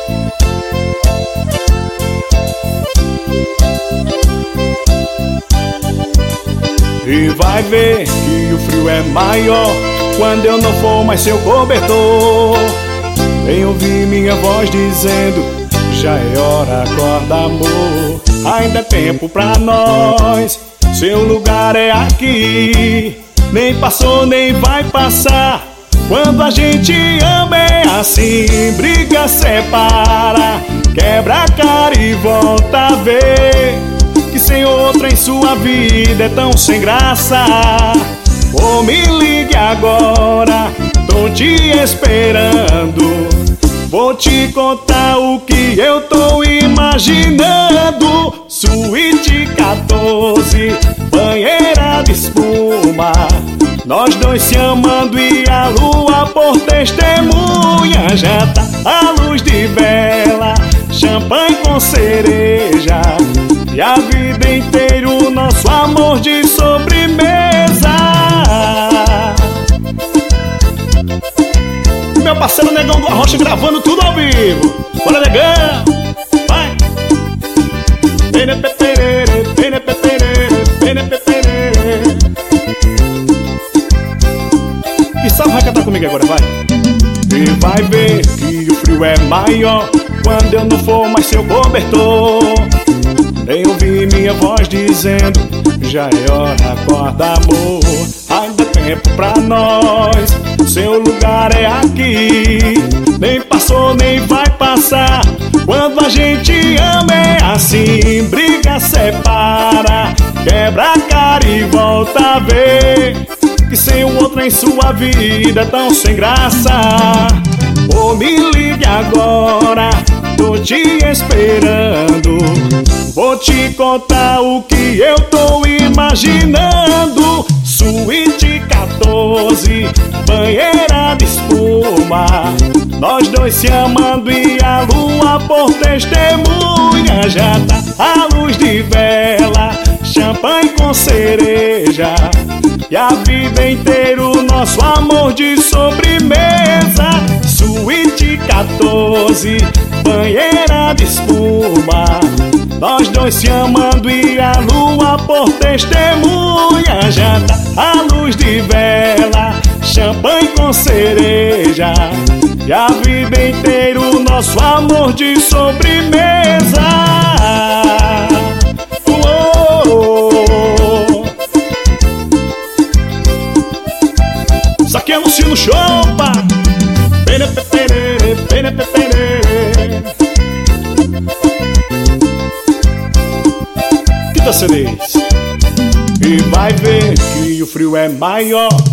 E vai ver que o frio é maior quando eu não for mais seu cobertor. Vem ouvir minha voz dizendo: já é hora, acorda amor. Ainda é tempo pra nós, seu lugar é aqui. Nem passou, nem vai passar. Quando a gente ama é assim. Briga, separa, quebra a cara e volta a ver que sem outra em sua vida é tão sem graça. Ou me ligue agora, tô te esperando. Vou te contar o que eu tô imaginando. Suíte 14, banheira de espuma, nós dois se amando e a lua por testemunha. Já tá a luz de vela, champanhe com cereja, e a vida inteira o nosso amor de sobremesa. Meu parceiro Negão do Arrocha gravando tudo ao vivo. Bora, Negão! Vai! Que salve vai cantar comigo agora, vai! E vai ver que o frio é maior quando eu não for mais seu cobertor. Nem ouvir minha voz dizendo: já é hora, acorda amor. Ainda é tempo pra nós, seu lugar é aqui. Nem passou, nem vai passar. Quando a gente ama é assim. Briga, separa, quebra a cara e volta a ver que sem o outro em sua vida é tão sem graça. Ou me ligue agora, tô te esperando. Vou te contar o que eu tô imaginando. Suíte 14, banheira de espuma, nós dois se amando e a lua por testemunha. Já tá a luz de vela, champanhe com cereja, e a vida inteira o nosso amor de sobremesa. Suíte 14, banheira de espuma, nós dois se amando e a lua por testemunha. Já tá a luz de vela, champanhe com cereja, e a vida inteira o nosso amor de sobremesa. Isso aqui é Luciano Chopa. Quinta CDs. E vai ver que o frio é maior